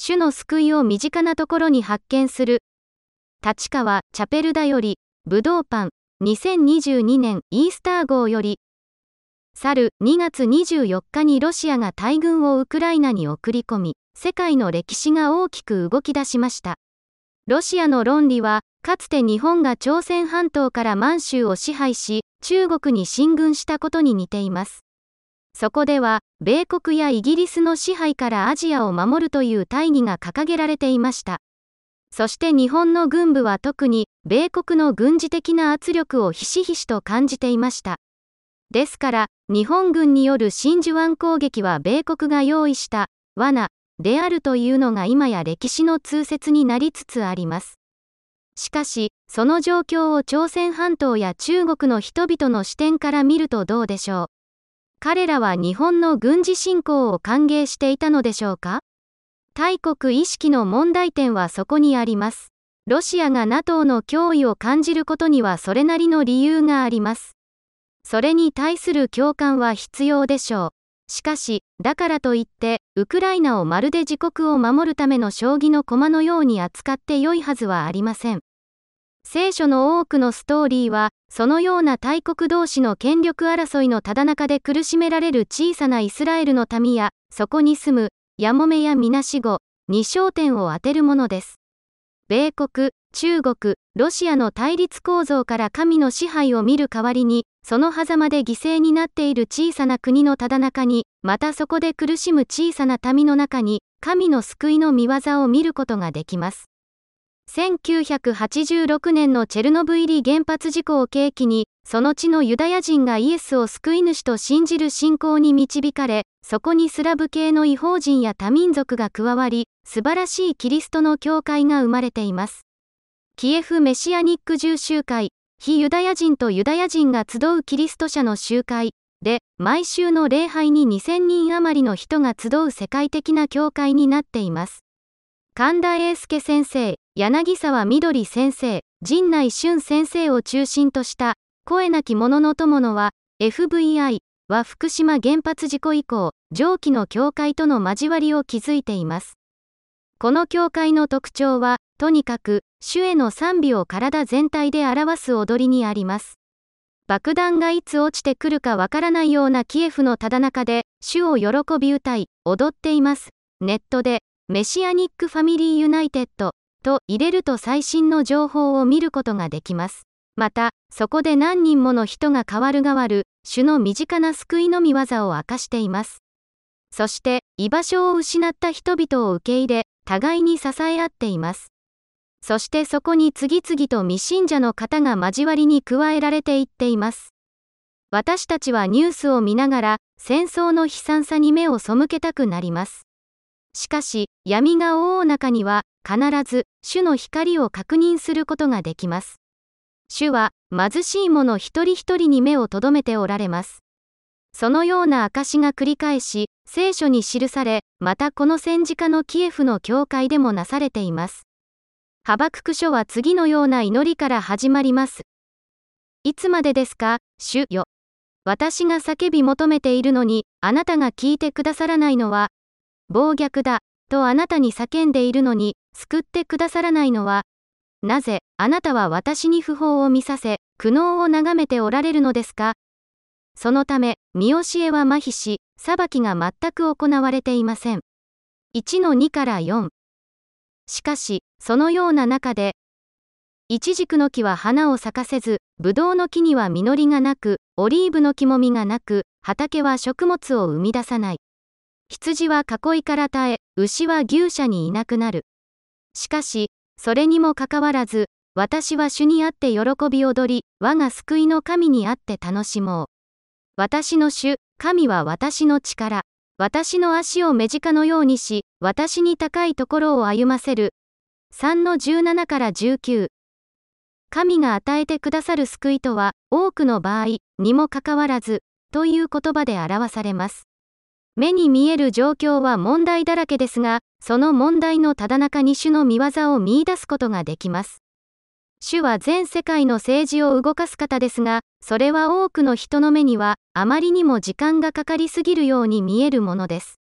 主の救いを身近なところに発見する。立川、チャペルダより、ぶどうパン、2022年イースター号より、去る2月24日にロシアが大軍をウクライナに送り込み、世界の歴史が大きく動き出しました。ロシアの論理は、かつて日本が朝鮮半島から満州を支配し、中国に進軍したことに似ています。そこでは、米国やイギリスの支配からアジアを守るという大義が掲げられていました。そして日本の軍部は特に、米国の軍事的な圧力をひしひしと感じていました。ですから、日本軍による真珠湾攻撃は米国が用意した罠であるというのが今や歴史の通説になりつつあります。しかし、その状況を朝鮮半島や中国の人々の視点から見るとどうでしょう。彼らは日本の軍事侵攻を歓迎していたのでしょうか。大国意識の問題点はそこにあります。ロシアが NATO の脅威を感じることにはそれなりの理由があります。それに対する共感は必要でしょう。しかし、だからといって、ウクライナをまるで自国を守るための将棋の駒のように扱って良いはずはありません。聖書の多くのストーリーは、そのような大国同士の権力争いのただ中で苦しめられる小さなイスラエルの民や、そこに住む、やもめやみなしごに焦点を当てるものです。米国、中国、ロシアの対立構造から神の支配を見る代わりに、その狭間で犠牲になっている小さな国のただ中に、またそこで苦しむ小さな民の中に、神の救いの御業を見ることができます。1986年のチェルノブイリ原発事故を契機に、その地のユダヤ人がイエスを救い主と信じる信仰に導かれ、そこにスラブ系の異邦人や多民族が加わり、素晴らしいキリストの教会が生まれています。キエフメシアニック住集会、非ユダヤ人とユダヤ人が集うキリスト者の集会で、毎週の礼拝に2000人余りの人が集う世界的な教会になっています。神田英介先生、柳沢みどり先生、陣内俊先生を中心とした声なき者の友のは FVI は福島原発事故以降、上記の教会との交わりを築いています。この教会の特徴は、とにかく主への賛美を体全体で表す踊りにあります。爆弾がいつ落ちてくるかわからないようなキエフのただ中で、主を喜び歌い、踊っています。ネットで、メシアニックファミリーユナイテッドと入れると最新の情報を見ることができます。また、そこで何人もの人が代わる代わる、主の身近な救いの御業を明かしています。そして、居場所を失った人々を受け入れ、互いに支え合っています。そしてそこに次々と未信者の方が交わりに加えられていっています。私たちはニュースを見ながら、戦争の悲惨さに目を背けたくなります。しかし、闇が覆う中には、必ず、主の光を確認することができます。主は、貧しい者一人一人に目を留めておられます。そのような証が繰り返し、聖書に記され、またこの戦時下のキエフの教会でもなされています。ハバクク書は次のような祈りから始まります。いつまでですか、主よ。私が叫び求めているのに、あなたが聞いてくださらないのは、暴虐だ、とあなたに叫んでいるのに、救ってくださらないのは、なぜ、あなたは私に不法を見させ、苦悩を眺めておられるのですか。そのため、見教えは麻痺し、裁きが全く行われていません。1-2から4。しかし、そのような中で、イチジクの木は花を咲かせず、ブドウの木には実りがなく、オリーブの木も実がなく、畑は食物を生み出さない。羊は囲いから絶え、牛は牛舎にいなくなる。しかし、それにもかかわらず、私は主にあって喜び踊り、我が救いの神にあって楽しもう。私の主、神は私の力。私の足を目近のようにし、私に高いところを歩ませる。3-17から19。神が与えてくださる救いとは、多くの場合にもかかわらず、という言葉で表されます。目に見える状況は問題だらけですが、その問題のただ中に主の御業を見出すことができます。主は全世界の政治を動かす方ですが、それは多くの人の目には、あまりにも時間がかかりすぎるように見えるものです。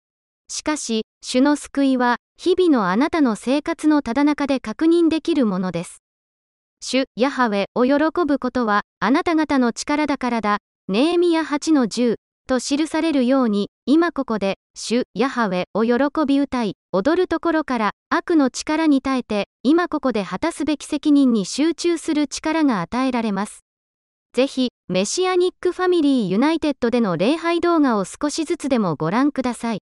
しかし、主の救いは、日々のあなたの生活のただ中で確認できるものです。主、ヤハウェを喜ぶことは、あなた方の力だからだ。ネヘミヤ8-10と記されるように、今ここで、主、ヤハウェを喜び歌い、踊るところから、悪の力に耐えて、今ここで果たすべき責任に集中する力が与えられます。ぜひ、メシアニックファミリーユナイテッドでの礼拝動画を少しずつでもご覧ください。